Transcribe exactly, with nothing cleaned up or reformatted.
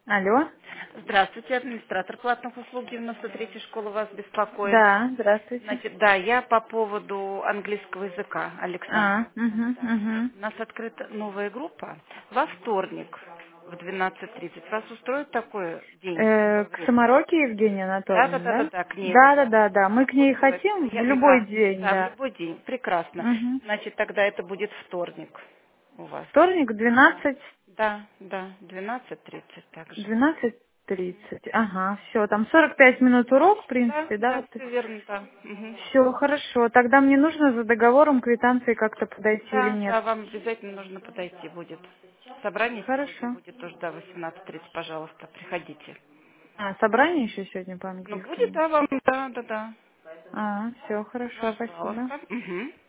Алло. Здравствуйте, администратор платных услуг девяносто третьей школы вас беспокоит. Да, здравствуйте. Значит, да, я по поводу английского языка, А, Александра. угу, Да. угу. У нас открыта новая группа во вторник в двенадцать тридцать. Вас устроит такой день, Э, такая к группа? Самороке Евгения Да, да, Анатольевна, да, да, да? да, к ней Да, да, обязательно. да, да. Мы к ней Устроит. хотим в Я любой прекрасно. день, Да, в да. любой день. Прекрасно. Угу. Значит, тогда это будет вторник у вас. Вторник, Да, двенадцать, да, да, двенадцать тридцать также. двенадцать тридцать. Ага, все, там сорок пять минут урок, в Да, принципе, да? да, Вот. все верно, да. Мгм. Все, хорошо. Тогда мне нужно за договором, квитанцией как-то подойти или Да, нет? да, вам обязательно нужно подойти будет. Собрание сегодня Хорошо. будет тоже, да, восемнадцать тридцать, пожалуйста, приходите. А, собрание еще сегодня по Ну, будет, английскому? да, вам, да, да, да. А, все, хорошо, спасибо. Пожалуйста. Мгм.